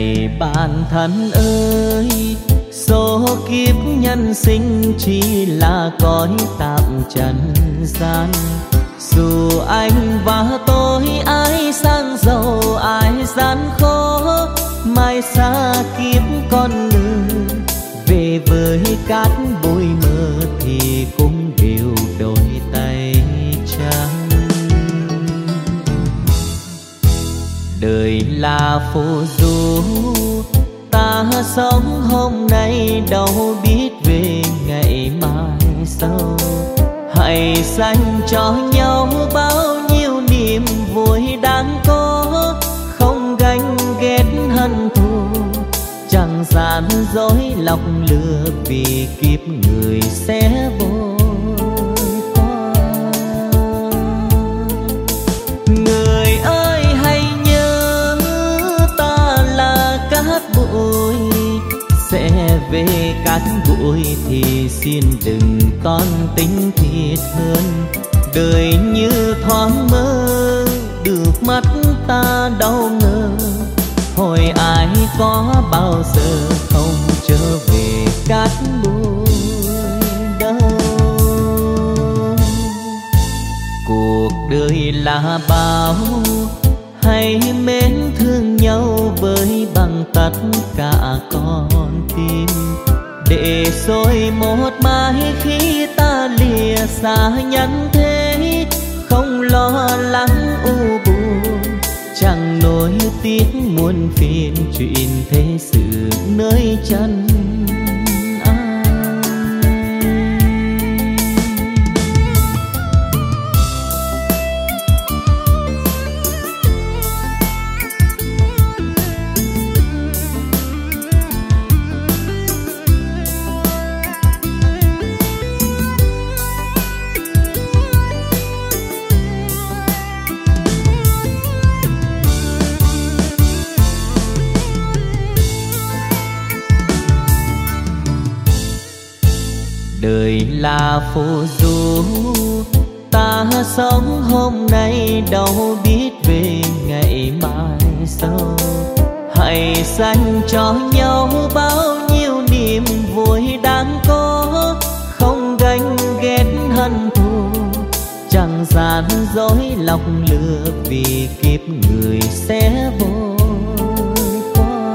Này bạn thân ơi, số kiếp nhân sinh chỉ là cõi tạm trần gian. Dù anh và tôi ai sang giàu ai gian khó, mai xa kiếp con người về với cát bụi mơ thì cũng đều đôi tay trắng. Đời là phù du, ta sống hôm nay đâu biết về ngày mai sau. Hãy dành cho nhau bao nhiêu niềm vui đáng có, không ganh ghét hận thù, chẳng gian dối lọc lừa vì kiếp người sẽ vội qua. Người ơi hãy nhớ ta là cát bụi, sẽ về cát bụi thì xin đừng toan tính thiệt hơn. Đời như thoáng mơ, được mắt ta đau ngờ, hồi ai có bao giờ không trở về cát bụi đâu. Cuộc đời là bao, hãy mến thương nhau với bằng tất cả con tim, để rồi một mai khi ta lìa xa nhân thế, không lo lắng u buồn, chẳng nỗi tiếc muôn phiền chuyện thế sự nơi chân ai. Đời là phù du, ta sống hôm nay đâu biết về ngày mai sau. Hãy dành cho nhau bao nhiêu niềm vui đáng có, không ganh ghét hận thù, chẳng gian dối lọc lừa vì kiếp người sẽ vội qua.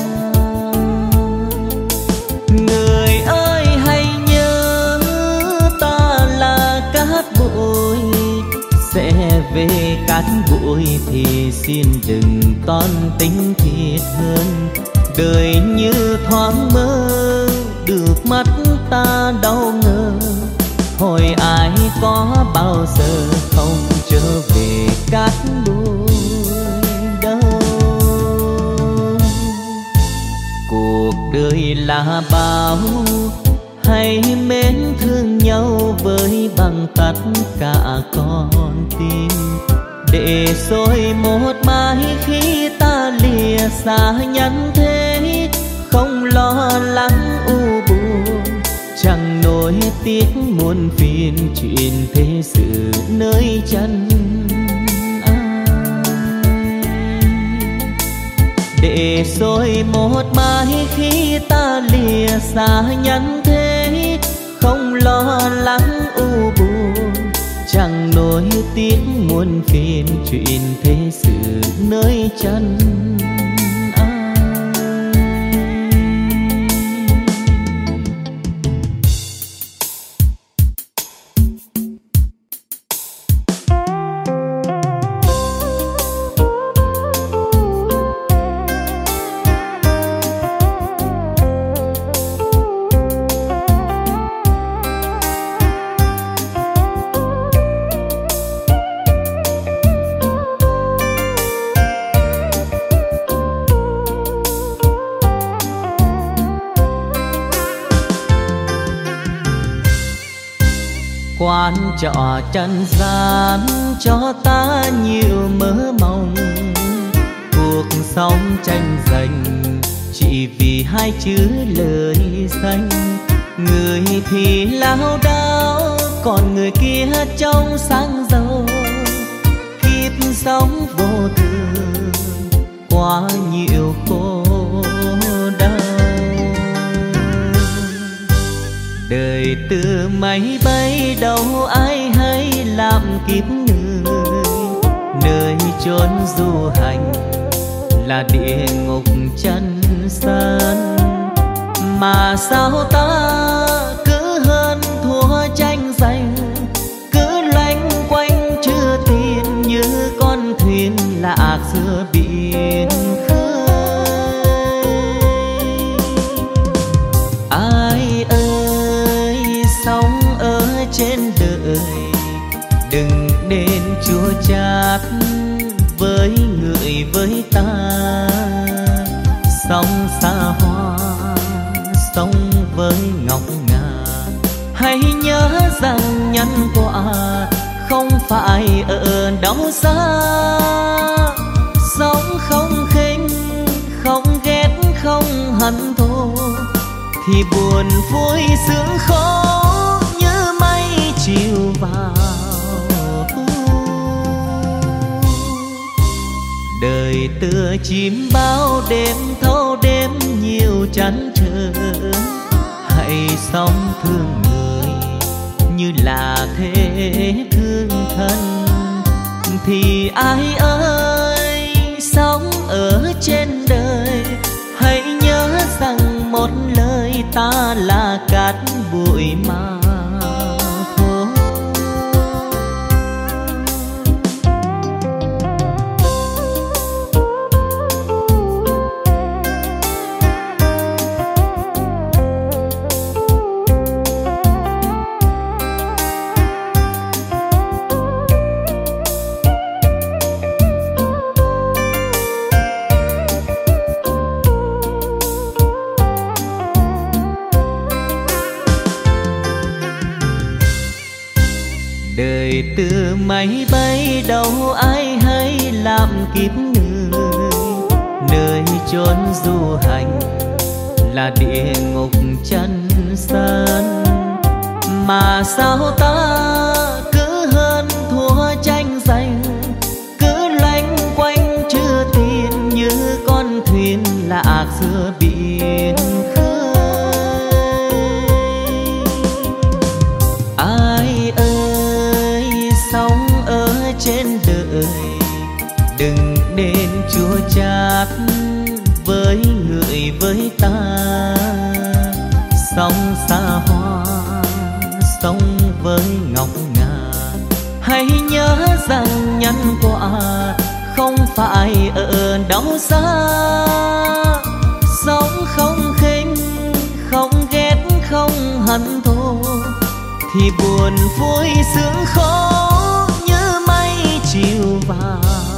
Người ơi hãy nhớ ta là cát bụi, sẽ về cát bụi thì xin đừng toan tính thiệt hơn. Đời như thoáng mơ, được mắt ta đau ngờ, hồi ai có bao giờ không trở về cát bụi đâu. Cuộc đời là bao, hãy mến thương nhau với bằng tất cả con tim, để rồi một mai khi ta lìa xa nhân thế, không lo lắng u buồn, chẳng nỗi tiếc muôn phiền chuyện thế sự nơi chân ai. Để rồi một mai khi ta lìa xa nhân thế, không lo lắng u buồn, chẳng nỗi tiếc muôn phiền chuyện thế sự nơi chân ai. Quán trọ trần gian cho ta nhiều mơ mộng, cuộc sống tranh giành chỉ vì hai chữ lời danh. Người thì lao đao, còn người kia trong sáng giàu. Kiếp sống vô thường quá nhiều khổ máy bay đâu ai hay làm kiếp người, nơi chốn du hành là địa ngục chân gian. Mà sao ta cứ hơn thua tranh giành, cứ loanh quanh chưa tin như con thuyền lạc giữa biển khơi. Ai ơi sống ở trên đời, đừng nên chua chát với người với ta. Sống xa hoa sống với ngọc ngà, hãy nhớ rằng nhân quả không phải ở đâu xa. Sống không khinh không ghét không hận thù, thì buồn vui sướng khó như mây chiều vào. Đời tựa chim bao đêm thâu đêm nhiều chăn trở, hãy sống thương người như là thế thương thân. Thì ai ơi sống ở trên đời, hãy nhớ rằng một lời ta là cát bụi mà thôi. Đời từ máy bay đâu ai hay làm kiếp người, nơi chốn du hành là địa ngục chân gian. Mà sao ta cứ hơn thua tranh giành, cứ loanh quanh chưa tin như con thuyền lạc giữa biển khơi. Ai ơi sống ở trên đời, đừng nên chua chát với người với ta. Sống xa hoa sống với ngọc ngà, hãy nhớ rằng nhân quả không phải ở đâu xa. Sống không khinh không ghét không hận thù, thì buồn vui sướng khó như mây chiều vào.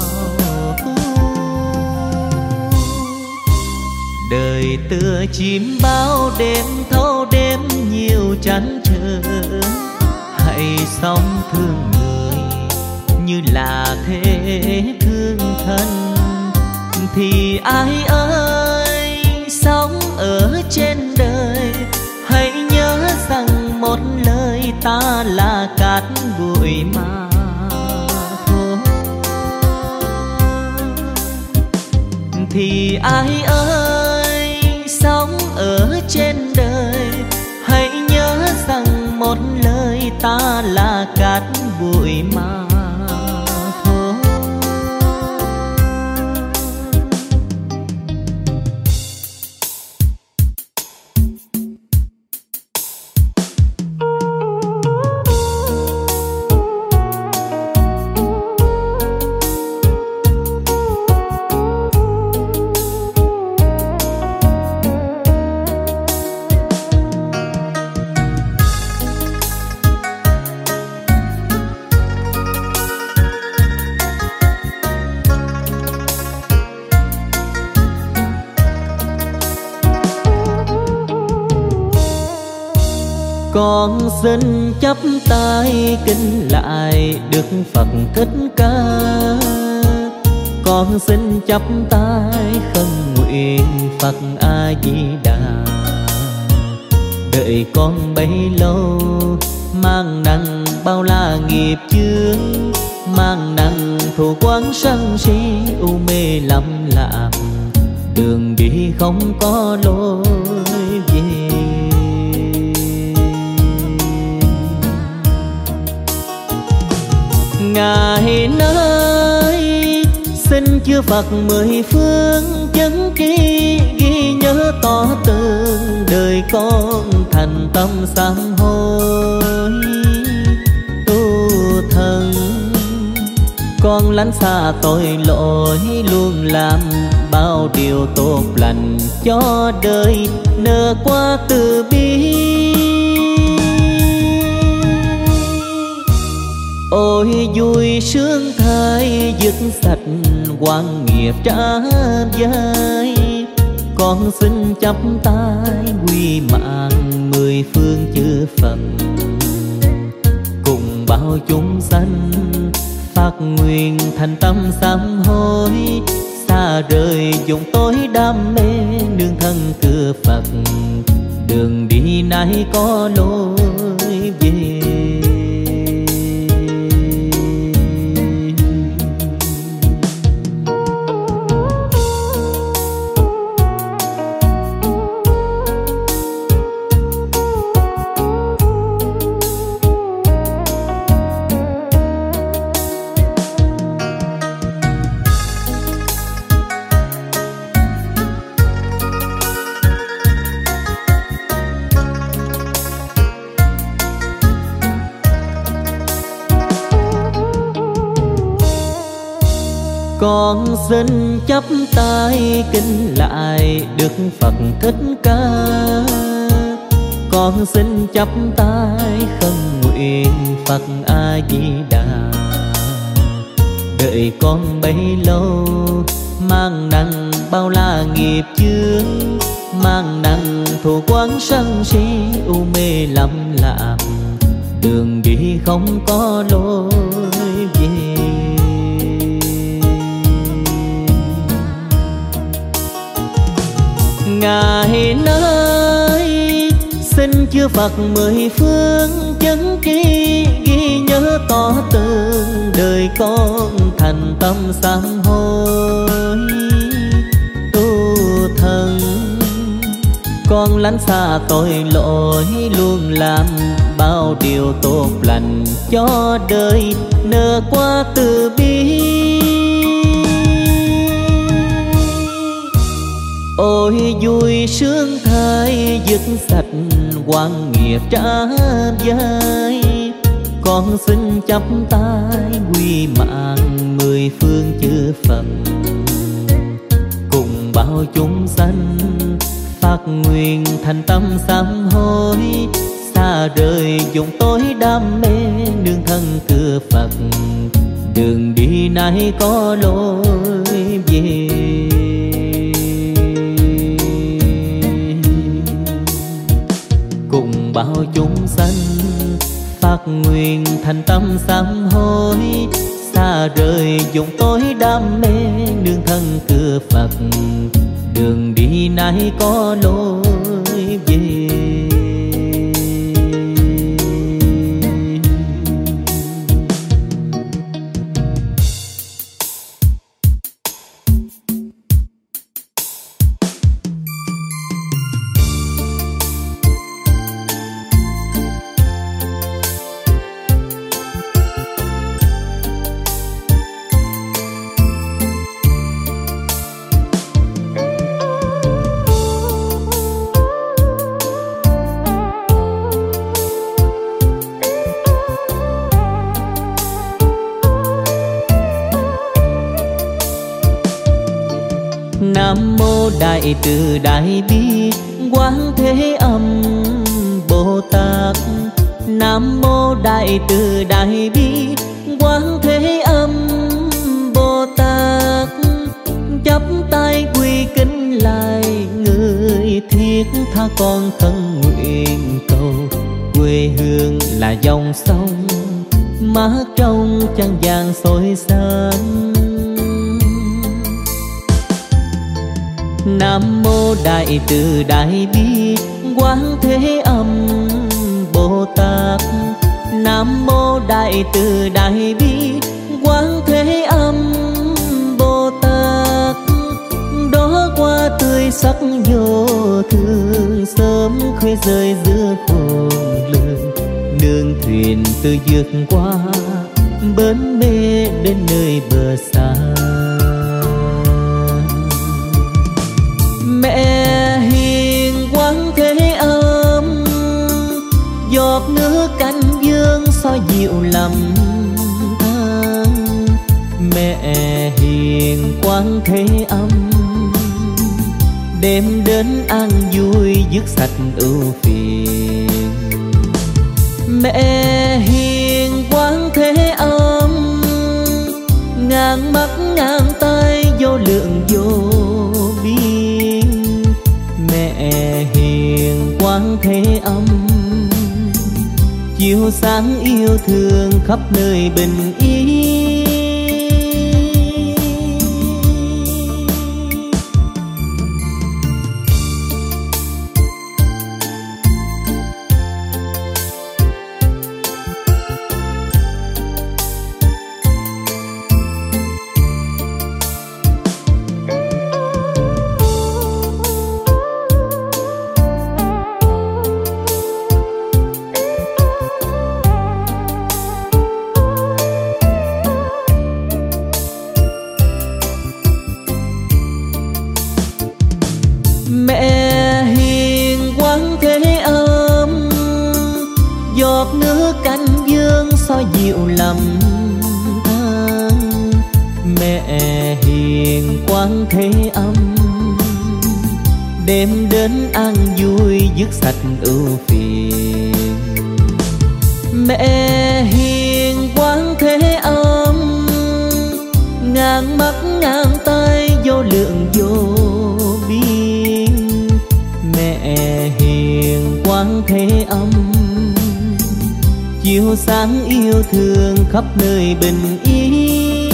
Đời tựa chim bao đêm thâu đêm nhiều chăn trở, hãy sống thương người như là thế thương thân. Thì ai ơi sống ở trên đời, hãy nhớ rằng một lời ta là cát bụi mà thôi. Thì ai ơi sống ở trên đời, hãy nhớ rằng một lời ta là cát bụi mà thôi. Con xin chắp tay kính lại Đức Phật Thích Ca. Con xin chắp tay khấn nguyện Phật A Di Đà. Đợi con bấy lâu mang nặng bao la nghiệp chướng, mang nặng thù quán sân si u mê lầm lạc, đường đi không có lối về. Ngài nơi xin chư Phật mười phương chấn tri, ghi nhớ tỏ tường đời con thành tâm sám hối tu thân. Con lánh xa tội lỗi, luôn làm bao điều tốt lành cho đời, nở qua từ bi. Ôi vui sướng thay dứt sạch oan nghiệp trả vai, con xin chắp tay quy mạng mười phương chư Phật, cùng bao chúng sanh phát nguyện thành tâm sám hối, xa rời vùng tối đam mê nương thân cửa Phật, đường đi nay có lối về. Con xin chắp tay kính lại Đức Phật Thích Ca, con xin chắp tay khấn nguyện Phật A Di Đà. Đợi con bấy lâu mang nặng bao la nghiệp chướng, mang nặng thù quán sân si u mê lầm lạc, đường đi không có lối về. Ngài nơi xin chư Phật mười phương chấn tri, ghi nhớ tỏ tường đời con thành tâm sám hối tu thân. Con lánh xa tội lỗi, luôn làm bao điều tốt lành cho đời, nở qua từ bi. Ôi vui sướng thay dứt sạch oan nghiệp trả vai, con xin chắp tay quy mạng mười phương chư Phật, cùng bao chúng sanh phát nguyện thành tâm sám hối, xa rời vùng tối đam mê nương thân cửa Phật, đường đi nay có lối về. Cùng bao chúng sanh phát nguyện thành tâm sám hối, xa rời vùng tối đam mê nương thân cửa Phật, đường đi nay có lối về. Nam mô Đại Từ Đại Bi Quán Thế Âm Bồ Tát. Nam mô Đại Từ Đại Bi Quán Thế Âm Bồ Tát. Chắp tay quy kính lại người thiết tha con thân nguyện cầu. Quê hương là dòng sông mát trong chân vàng soi sáng. Nam mô Đại Từ Đại Bi Quán Thế Âm Bồ Tát. Nam mô Đại Từ Đại Bi Quán Thế Âm Bồ Tát. Đó qua tươi sắc vô thường, sớm khuya rơi giữa khôn lường. Nương thuyền từ vượt qua bến mê đến nơi bờ xa. Mẹ hiền quán thế âm, giọt nước cánh dương soi dịu lầm than. Mẹ hiền quán thế âm, đêm đến an vui dứt sạch ưu phiền. Mẹ hiền quán thế âm, ngàn mắt ngàn tay vô lượng vô biên. Mẹ hiền quán thế âm, chiếu sáng yêu thương khắp nơi bình yên. Mẹ hiền quán thế âm, giọt nước cánh dương soi dịu lầm than. Mẹ hiền quán thế âm, đêm đến an vui dứt sạch ưu phiền. Mẹ hiền quán thế âm, ngàn mắt ngàn tay vô lượng vô biên. Mẹ hiền quán thế âm, chiếu sáng yêu thương khắp nơi bình yên.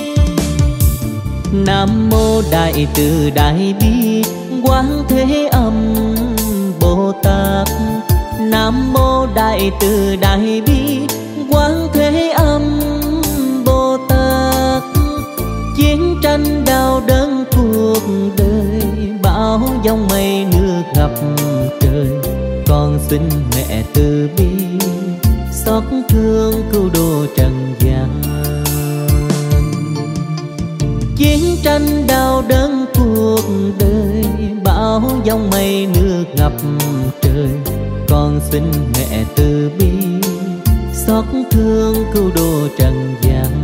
Nam mô Đại Từ Đại Bi Quán Thế Âm Bồ Tát. Nam mô Đại Từ Đại Bi Quán Thế Âm Bồ Tát. Chiến tranh đau đớn cuộc đời, bão giông mây nước ngập trời, con xin mẹ từ bi xót thương cứu độ trần gian. Chiến tranh đau đớn cuộc đời, bão giông mây nước ngập trời, con xin mẹ từ bi xót thương cứu độ trần gian.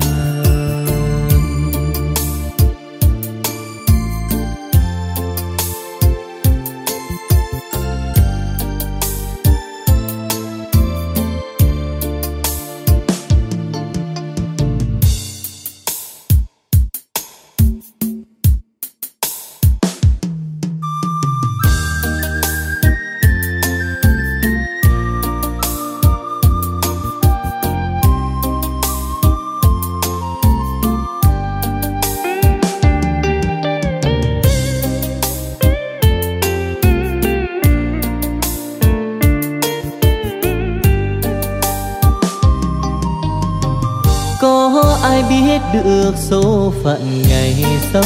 Có ai biết được số phận ngày sau?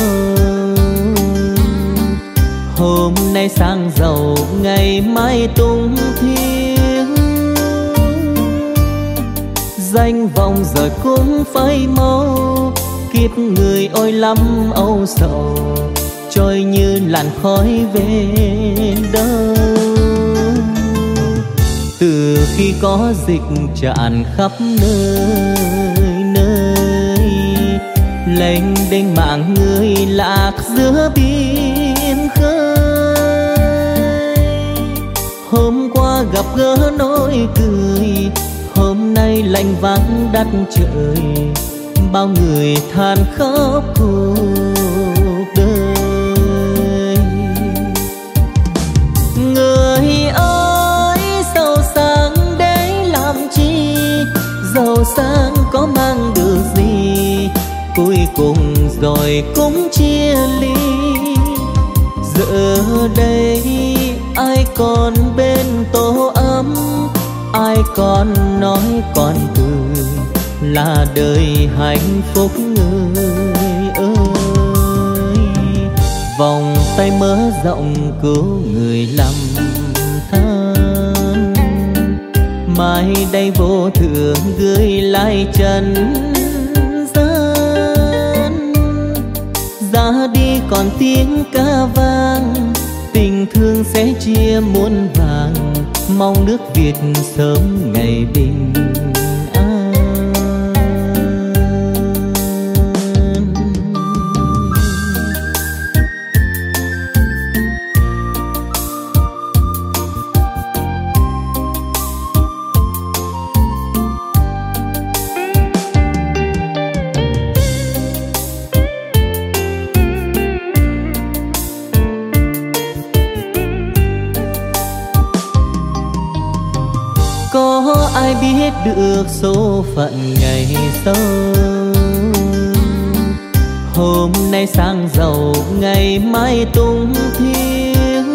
Hôm nay sang giàu, ngày mai tung thiên. Danh vọng rồi cũng phai mau, kiếp người ôi lắm âu sầu, trôi như làn khói về đâu. Từ khi có dịch tràn khắp nơi nơi, lênh đênh mạng người lạc giữa biển khơi. Hôm qua gặp gỡ nói cười, hôm nay lạnh vắng đất trời, bao người than khóc cuộc đời. Người ơi giàu sang để làm chi, giàu sang có mang được gì, cuối cùng rồi cũng chia ly. Giờ đây ai còn bên tổ ấm, ai còn nói còn cười, là đời hạnh phúc người ơi. Vòng tay mở rộng cứu người lầm than, mai đây vô thượng gửi lại trần gian. Ra đi còn tiếng ca vang, tình thương sẽ chia muôn vàng, mong nước Việt sớm ngày bình an. Có ai biết được số phận ngày sau, hôm nay sang giàu ngày mai tung thiêng.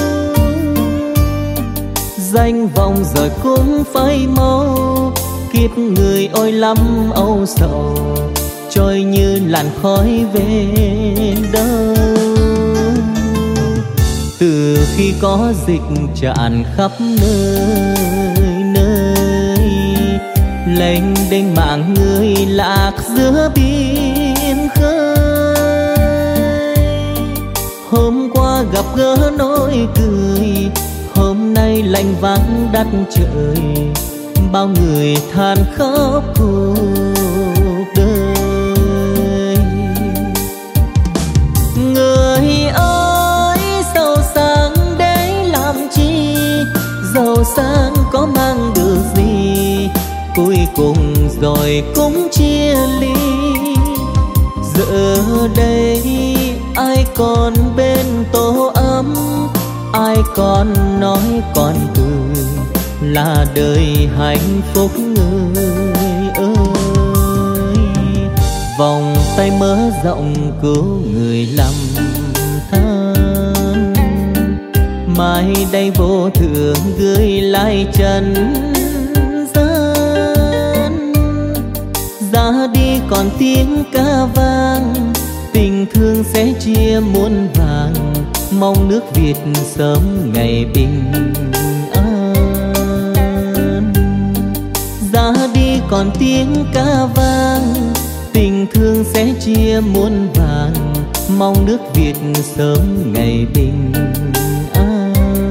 Danh vọng rồi cũng phai mau, kiếp người ôi lắm âu sầu, trôi như làn khói về đâu. Từ khi có dịch tràn khắp nơi nơi, lênh đênh mạng người lạc giữa biển khơi. Hôm qua gặp gỡ nỗi cười, hôm nay lạnh vắng đất trời, bao người than khóc cuộc đời. Người ơi giàu sang để làm chi, giàu sang có mang được gì, cuối cùng rồi cũng chia ly. Giờ đây ai còn bên tổ ấm, ai còn nói còn cười, là đời hạnh phúc người ơi. Vòng tay mở rộng cứu người lầm than, mai đây vô thượng gửi lại trần gian. Ra đi còn tiếng ca vang, tình thương sẽ chia muôn vàng, mong nước Việt sớm ngày bình an. Ra đi còn tiếng ca vang, tình thương sẽ chia muôn vàng, mong nước Việt sớm ngày bình an.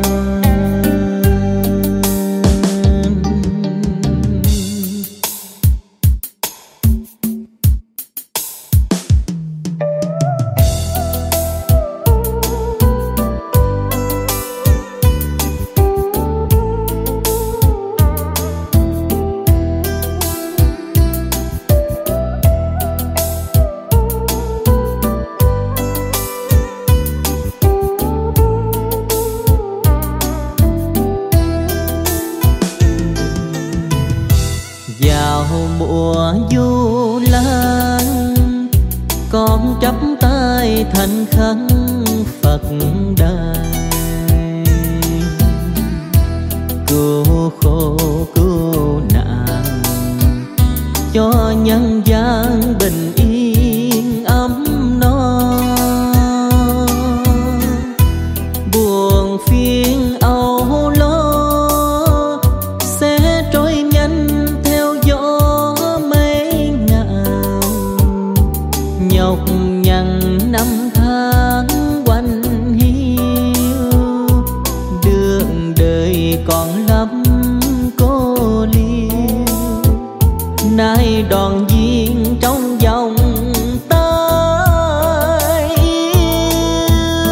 Mùa du lan, con chắp tay thành khấn Phật đài, cứu khổ cứu nạn cho nhân gian bình yên ấm no. Buồn phiền âu lo sẽ trôi nhanh theo gió mấy ngàn, nhọc nhằn năm tháng quanh hiu, đường đời còn lắm cô liêu. Nay đoàn viên trong vòng tay yêu,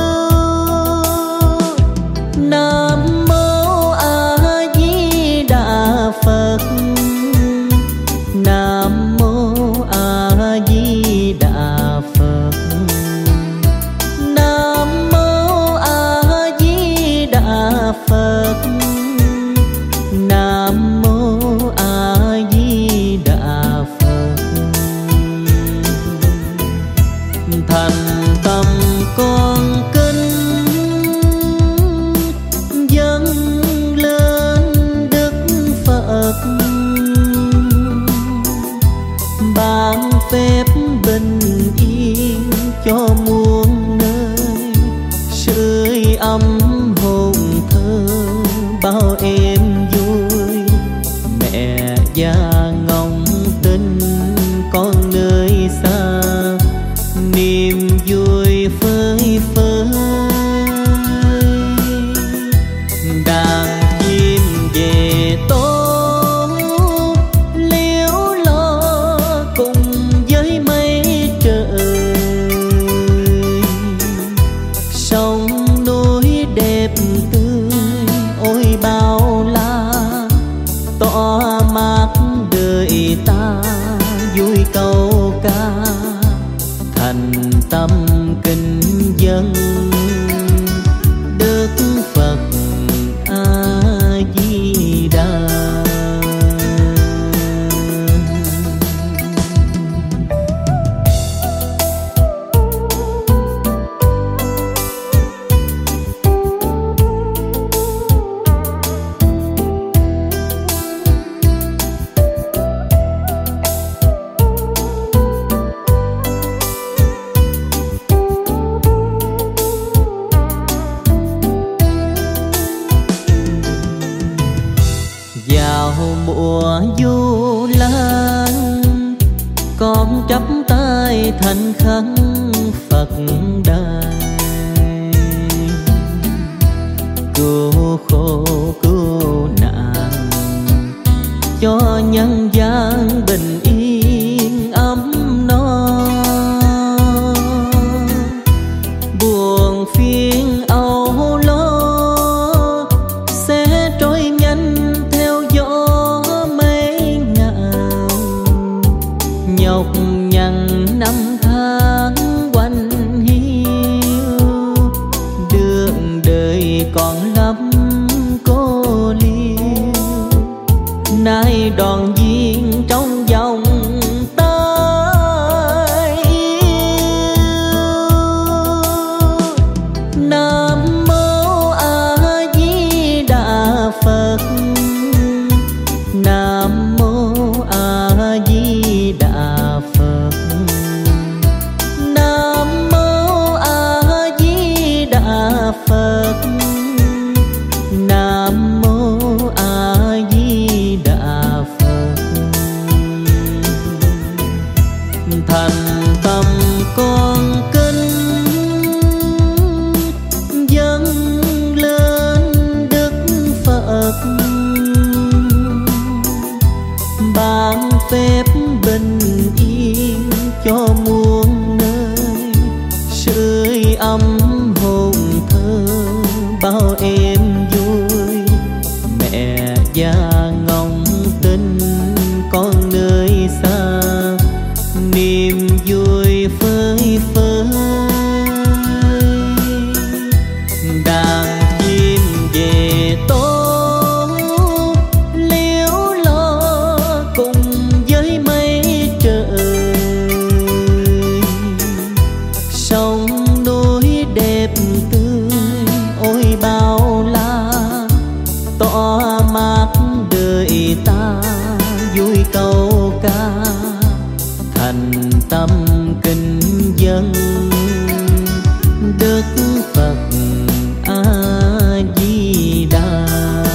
Nam mô A Di Đà Phật, Nam mô A Di Đà Phật, Nam mô A Di Đà Phật, Nam mô A Di Đà Phật. Thành tâm con kính dâng lên Đức Phật, ban phép bình yên cho muôn nơi, sưởi ấm hồn thơ bao êm vui, mùa du lan, con chắp tay thành khấn Phật đài, cứu khổ cứu nạn cho nhân gian bình yên ấm no. Buồn phiền âu lo sẽ trôi nhanh theo gió mấy ngàn, nhọc nhằn năm tháng quanh hiu, đường đời còn lắm cô liêu. Nay đoàn viên trong vòng tay yêu. Nam mô A Di Đà Phật, Nam mô A Di Đà Phật, Nam mô A Di Đà Phật, Nam mô A Di Đà Phật. Thành tâm con kính dâng lên Đức Phật, ban phép bình yên cho muôn nơi, sưởi ấm hồn thơ bao em vui. Mẹ già ngóng tin con nơi xa, niềm vui phơi phới. Đàn chim về tố liếu lo cùng với mây trời, sông núi đẹp tươi ôi bao la, tỏa mát đời ta vui câu ca. Thành tâm kính dân Đức Phật A Di Đà.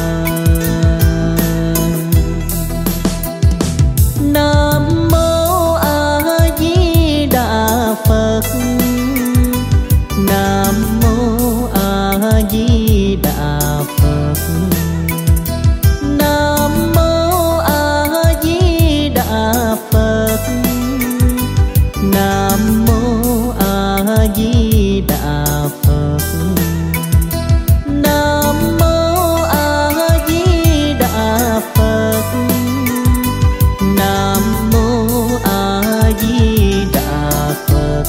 Nam mô A Di Đà Phật, Nam mô A Di Đà Phật, Nam mô A Di Đà Phật, Nam mô A Di Đà Phật, Nam mô A Di Đà Phật, Nam mô A Di Đà Phật.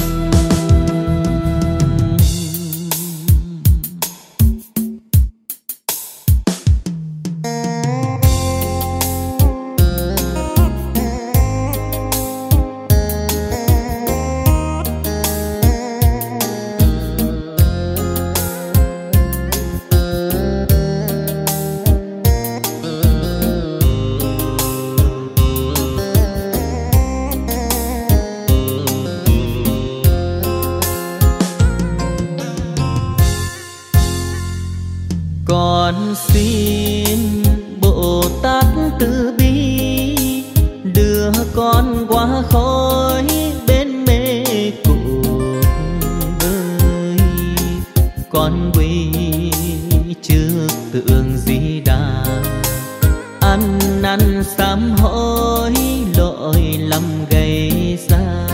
Con xin Bồ Tát từ bi đưa con qua khỏi bên mê cuộc đời. Con quy trước tượng Di Đà, ăn năn sám hối lỗi lầm gây ra.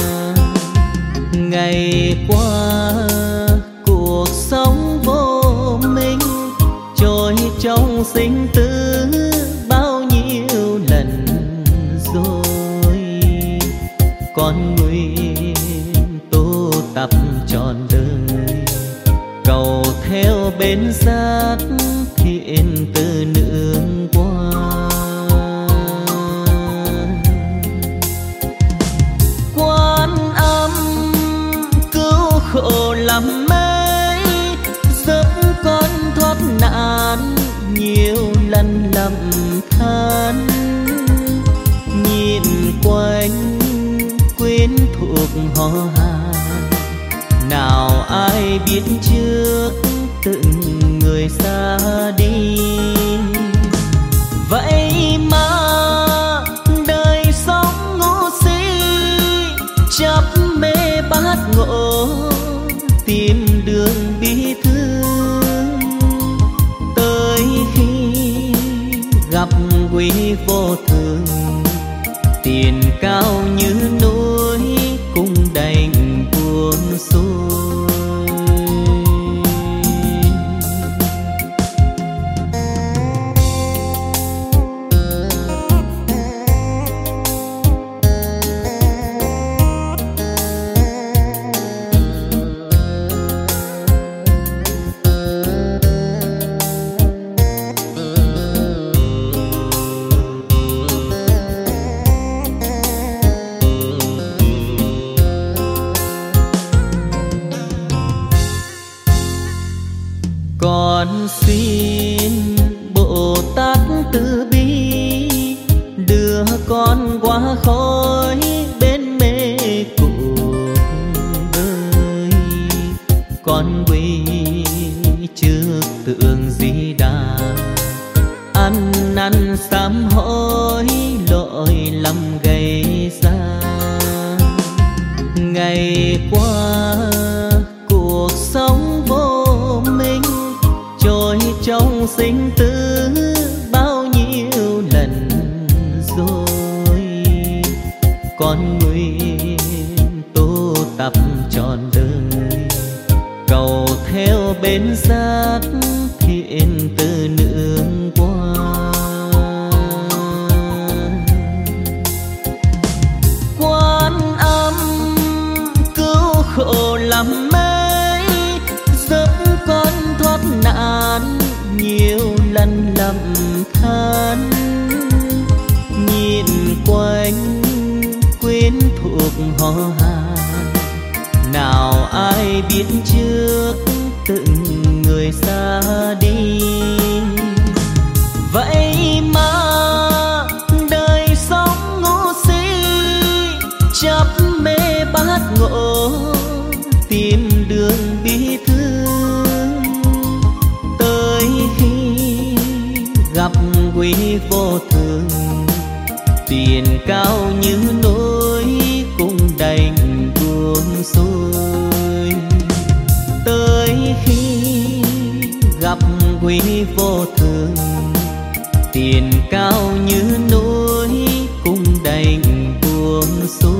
Ngày qua cuộc sống vô minh, trôi trong sinh tử bao nhiêu lần rồi. Con nguyện tu tập trọn đời, cầu theo bên giác thiện từ nương qua. Quan Âm cứu khổ lắm mấy, giúp con thoát nạn nhiều lần lầm than. Nhìn quanh quyến thuộc họ hàng, nào ai biết trước từng người xa đi. Vậy quý vô thường, tiền cao như núi cũng đành buông xuôi. Con xin Bồ Tát từ bi đưa con qua khỏi bên mê cuộc đời. Con quy trước tượng Di Đà, ăn năn sám hối lỗi lầm gây ra. Ngày qua cuộc sống vô minh, trôi trong sinh tử bao nhiêu lần rồi. Con nguyện tu tập trọn đời, cầu theo bên giác thiện từ nương qua. Quan Âm cứu khổ lắm mấy, giúp con thoát nạn nhiều lần lầm than. Nhìn quanh quyến thuộc họ hàng, nào ai biết trước từng người xa đi. Vậy mà đời sống ngu si, chấp mê bát ngộ tìm đường bi thương. Tới khi gặp quý vô thường, tiền cao như núi cũng đành buông xuôi. Tới khi gặp quý vô thường, tiền cao như núi cũng đành buông xuôi.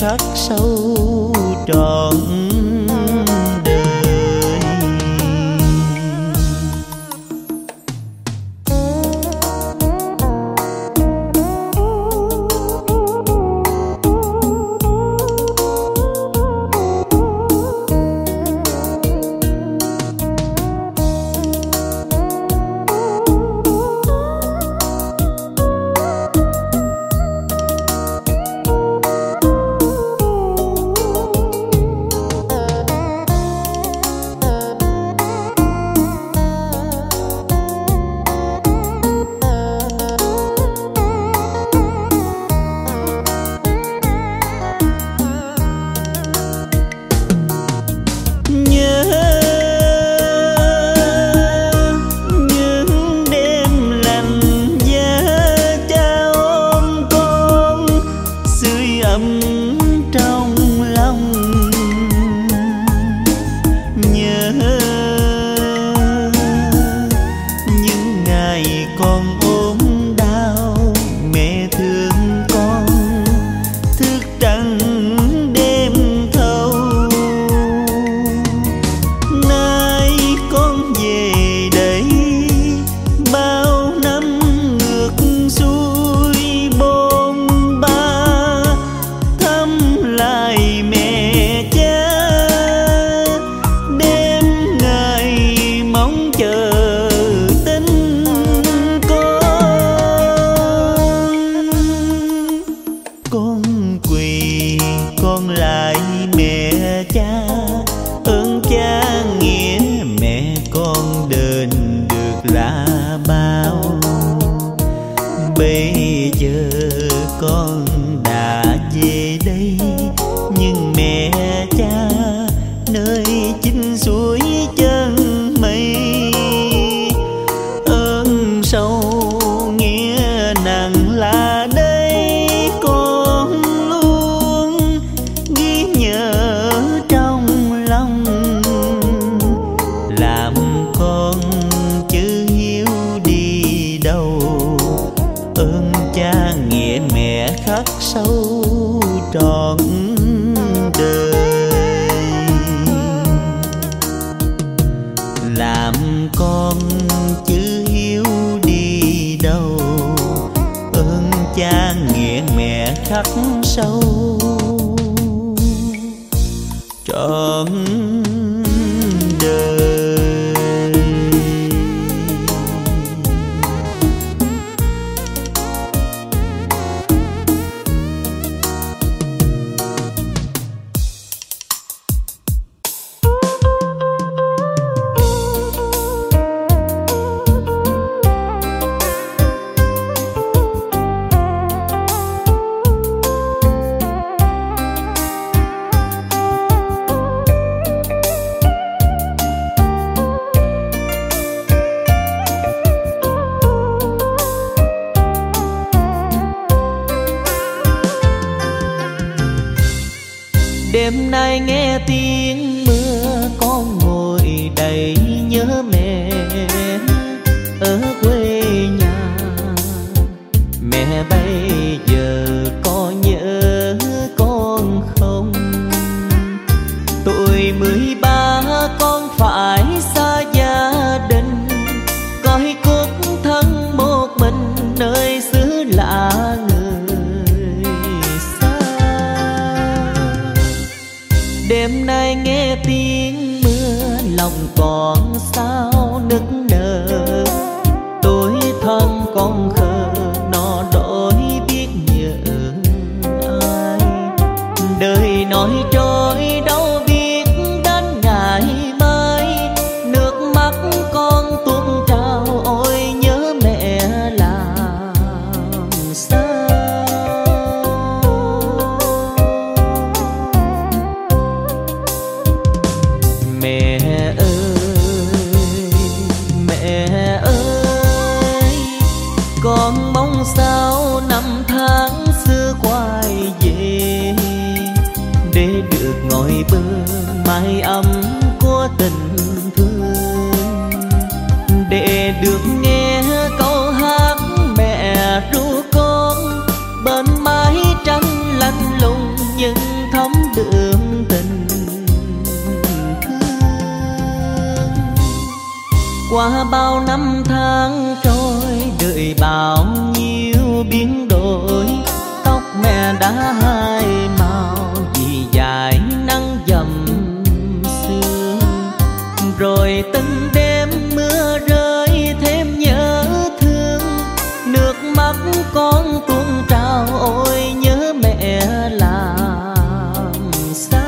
khắc sâu trọn đời. Đêm nay nghe tiếng mưa con ngồi đầy nhớ mẹ ở quê nhà. Mẹ bây giờ có nhớ con không? Tuổi 13 con phải xa gia đình, coi cốt thân một mình nơi xứ lạ người xa. Đêm nay nghe tiếng mưa lòng còn sao nức nở, tuổi thân con khờ nó đổi biết nhớ ai. Đời nói trôi đâu biết đến ngày mai, nước mắt con tuôn trào ôi nhớ mẹ làm sao. Mẹ ơi, con mong sao năm tháng xưa quay về, để được ngồi bên mái ấm của tình thương, để được nghe câu hát mẹ ru con bên mái tranh lạnh lùng nhưng bao năm tháng trôi đợi bao nhiêu biến đổi, tóc mẹ đã hai màu vì dài nắng dầm sương. Rồi từng đêm mưa rơi thêm nhớ thương, nước mắt con tuôn trào ôi nhớ mẹ làm sao.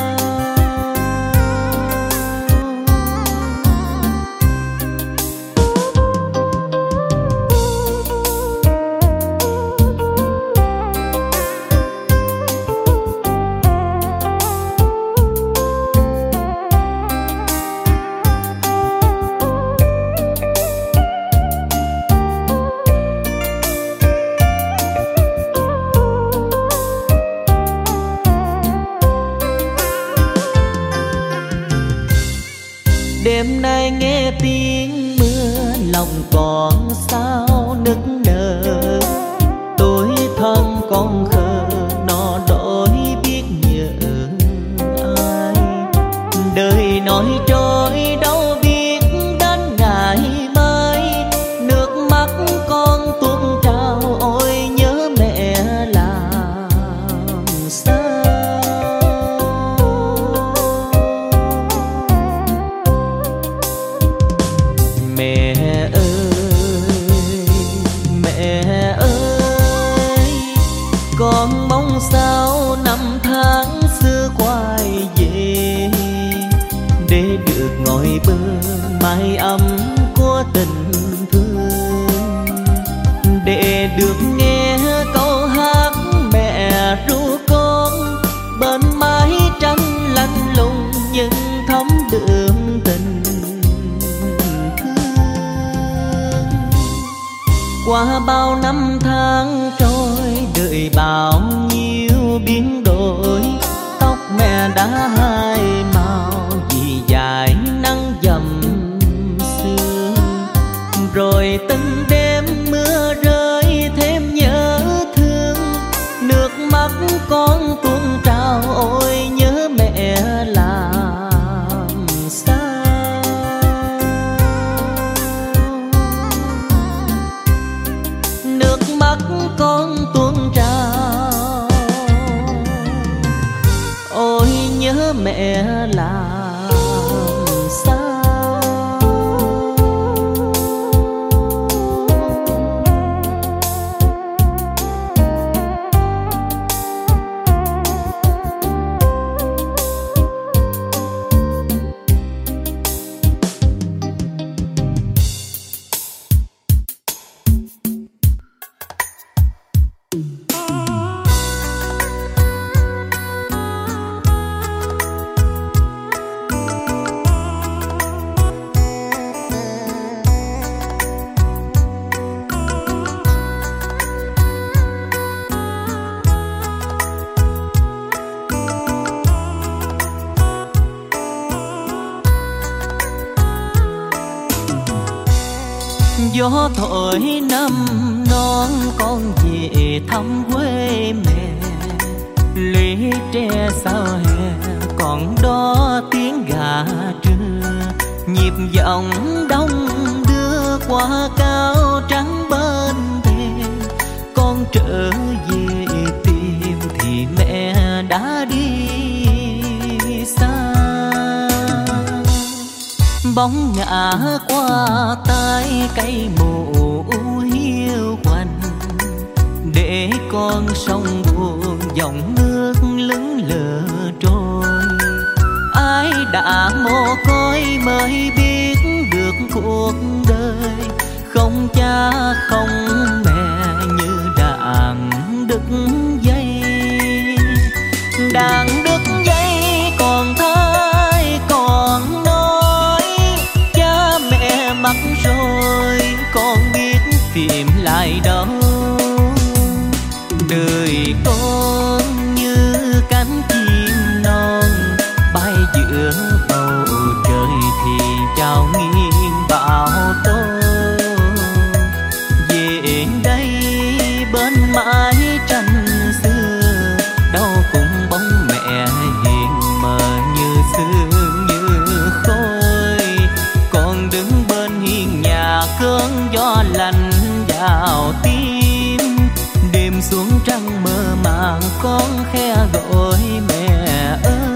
Đêm nay nghe tiếng mưa lòng còn sao nức nở, tuổi thân con khờ nó đổi biết nhớ ai. Đời nói trôi đâu biết đến ngày mai, nước mắt con tuôn trào ôi nhớ mẹ làm sao. Mẹ ơi, con mong sao năm tháng xưa quay về, để được ngồi bên mái ấm của tình thương, để được nghe câu hát mẹ ru con bên mái tranh lạnh lùng nhưng thấm đượm tình. Qua bao năm tháng trôi đợi bao nhiêu biến đổi, tóc mẹ đã hai màu vì dài nắng dầm sương. Rồi từng đêm mưa rơi thêm nhớ thương, nước mắt con tuôn trào ôi nhớ mẹ làm sao. Nước mắt con tuôn trào ôi nhớ mẹ làm sao. Gió thổi năm non con về thăm quê mẹ, lũy tre sau hè còn đó tiếng gà trưa, nhịp giọng đông đưa qua cao trắng bên thềm. Con trở về tìm thì mẹ đã đi xa, bóng ngã qua tay cây mù hiu quạnh, để con sông buồn dòng nước lững lờ trôi. Ai đã mồ côi mới biết được cuộc đời, không cha không mẹ như đàn đứt dây. Đàn đứt dây còn thai còn nói, cha mẹ mất rồi con biết tìm lại đâu. Đời con như cánh chim non bay giữa bầu trời thì trao nghiêng bão tố. Về đây bên mái tranh xưa, đâu cũng bóng mẹ hiện mờ như sương như khói. Con đứng bên hiên vào tim. Đêm xuống trăng mơ màng con khe gọi mẹ ơi.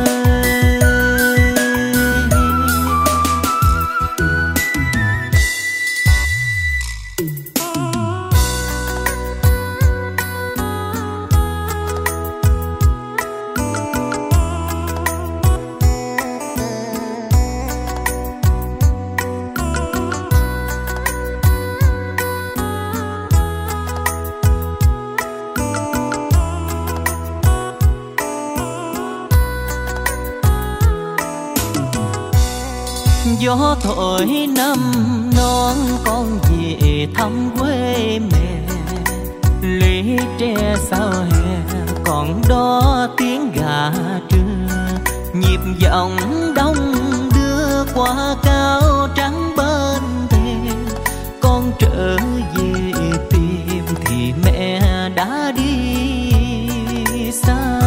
Gió thổi năm non con về thăm quê mẹ. Lũy tre sau hè còn đó tiếng gà trưa. Nhịp giọng đông đưa qua cao trắng bên thềm. Con trở về tìm thì mẹ đã đi xa.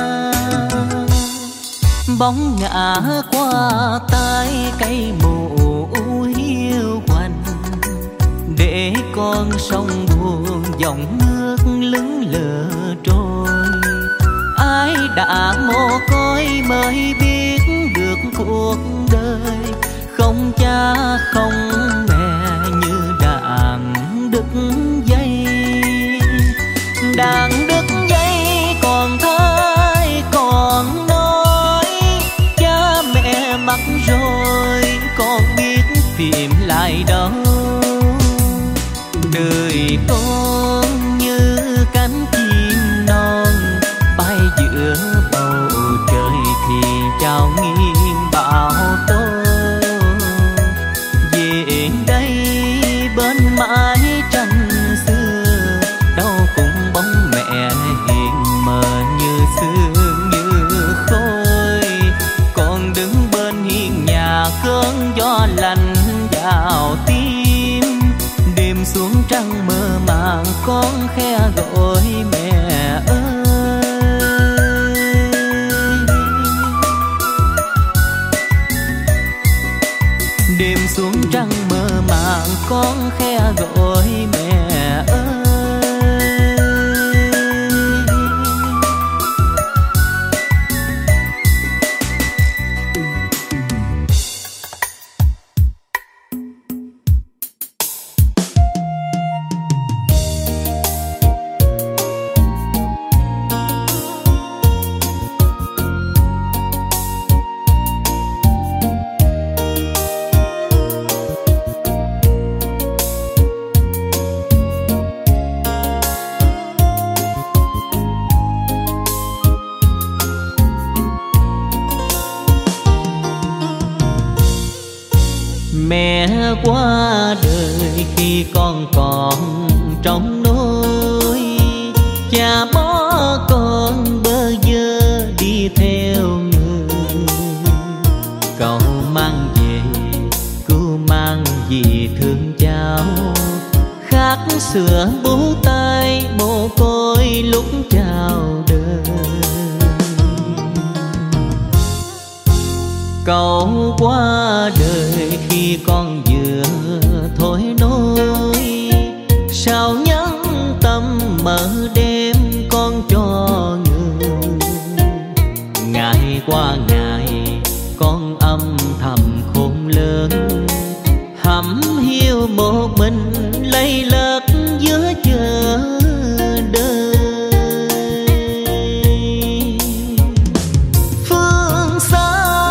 Bóng ngã qua tay cây mù hiu quạnh. Để con sông buồn dòng nước lững lờ trôi. Ai đã mồ côi mới biết được cuộc đời. Không cha không mẹ như đàn đứt dây. Đàn đứt dây còn thai còn nói. Cha mẹ mất rồi con biết tìm lại đâu. Đời con như cánh chim non bay giữa bầu trời thì trao nghiêng bão tố. Về đây bên mái tranh xưa đâu cũng bóng mẹ hiện mờ như sương như khói. Con đứng bên hiên nhà cơn gió lạnh vào tim. Đêm xuống trăng mơ màng con khe gọi mẹ ơi. Đêm xuống trăng mơ màng con khe gọi mẹ ơi. Mẹ qua đời khi con còn trong nôi. Cha bỏ con bơ vơ đi theo người. Cậu mang về cứu mang gì thương cháu. Khát sữa bú tay mồ côi lúc chào đời. Cậu qua đời khi con vừa thôi nôi. Sao nhẫn tâm mở đêm con cho người. Ngày qua ngày con âm thầm khôn lớn. Hẩm hiu một mình lây lất giữa chờ đời. Phương xa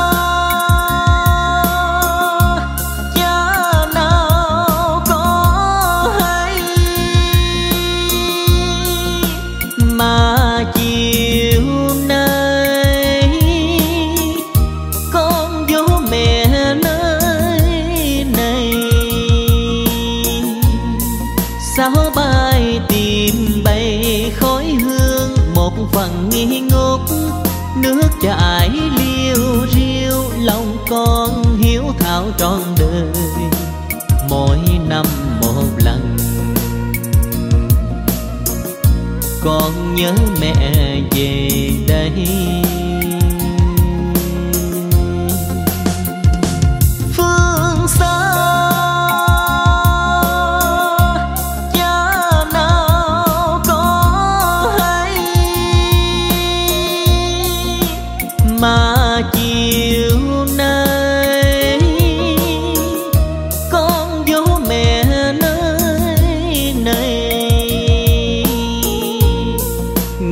phần nghi ngút. Nước chảy liêu riêu lòng con hiếu thảo trọn đời. Mỗi năm một lần con nhớ mẹ về đây. Phương xa cha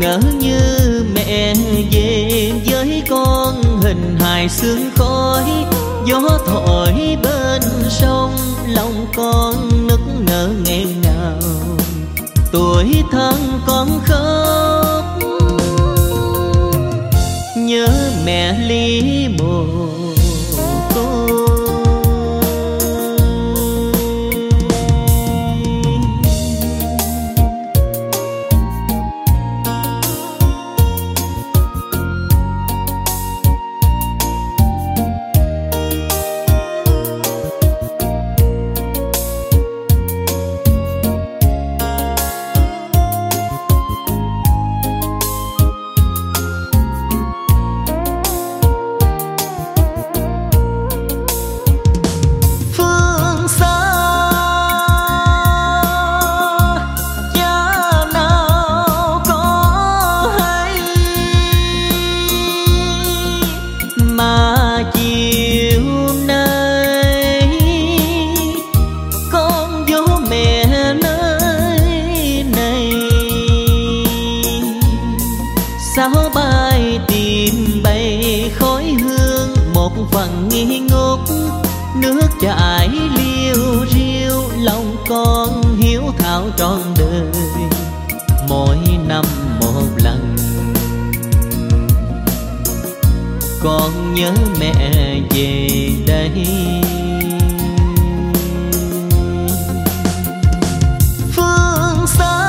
ngỡ như mẹ về với con hình hài sương khói. Gió thổi bên sông lòng con nức nở nghẹn ngào, tuổi thân con khóc nhớ mẹ ly mồ côi. Phần nghi ngút nước chảy liêu riêu, lòng con hiếu thảo trọn đời mỗi năm một lần. Con nhớ mẹ về đây, phương xa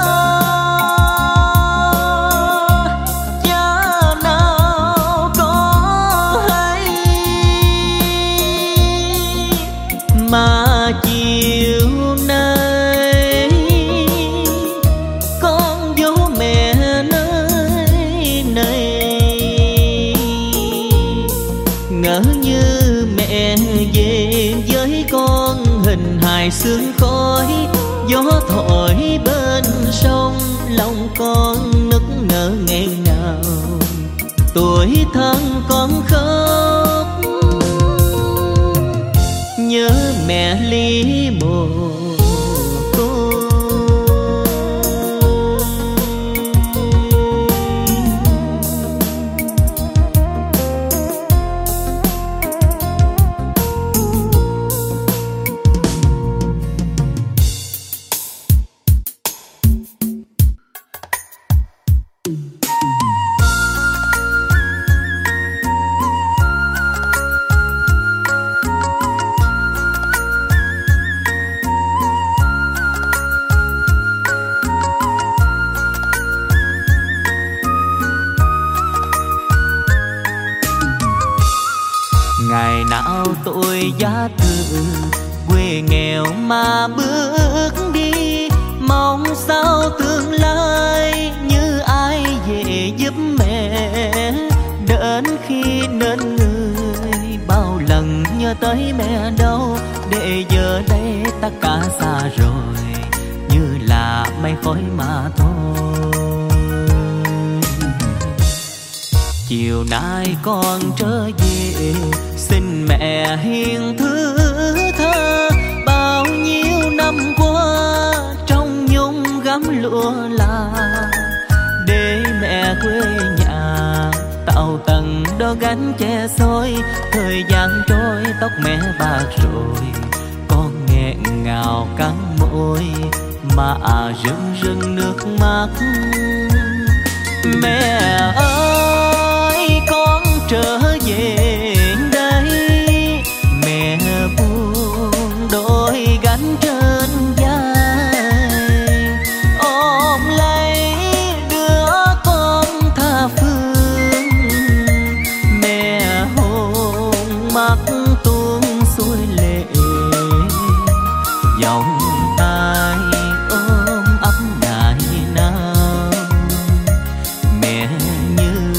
mà chiều nay con dỗ mẹ nơi này. Ngỡ như mẹ về với con hình hài sương khói. Gió thổi bên sông lòng con nức nở nghẹn ngào, tuổi thân con khóc nhớ mẹ ly mồ côi. Ngày nào tôi giá từ quê nghèo mà bước đi, mong sao tương lai như ai về giúp mẹ. Đến khi nên người bao lần nhớ tới mẹ đâu, để giờ đây tất cả xa rồi như là mây khói mà thôi. Chiều nay con trở về xin mẹ hiền thứ tha, bao nhiêu năm qua trong nhung gấm lụa là để mẹ quê nhà tàu tầng đó gánh che xôi. Thời gian trôi tóc mẹ bạc rồi, con nghẹn ngào cắn môi mà rưng rưng nước mắt. Mẹ ơi con trở về đây, mẹ buông đôi gánh trên vai, ôm lấy đứa con tha phương. Mẹ hôn mắt tuôn xuôi lệ, vòng tay ôm ấp ngày nào. Mẹ như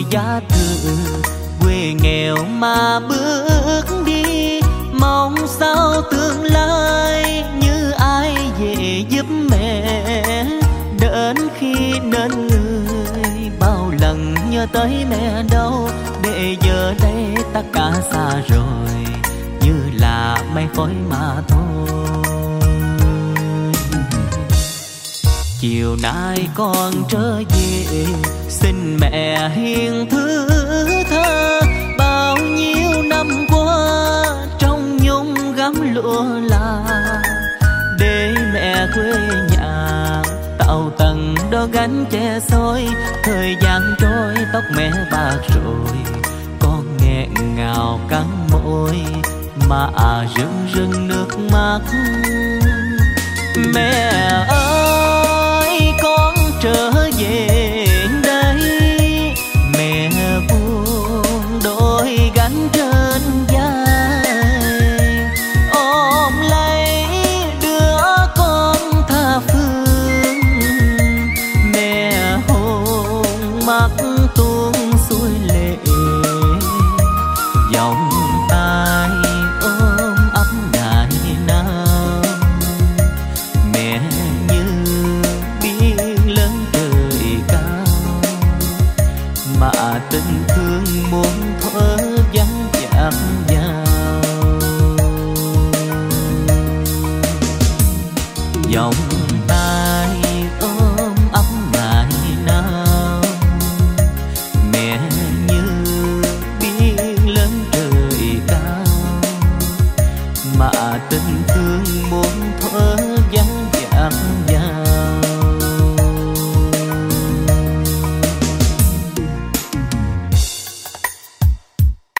đôi giá thư. Quê nghèo mà bước đi, mong sao tương lai như ai về giúp mẹ. Đến khi nên người, bao lần nhớ tới mẹ đâu, để giờ đây tất cả xa rồi, như là mây khói mà thôi. Chiều nay con trở về, xin mẹ hiền thứ tha. Bao nhiêu năm qua trong nhung gấm lụa là, để mẹ quê nhà tàu tầng đo gánh che xôi. Thời gian trôi tóc mẹ bạc rồi, con nghẹn ngào cắn môi mà rưng rưng nước mắt. Mẹ ơi con trở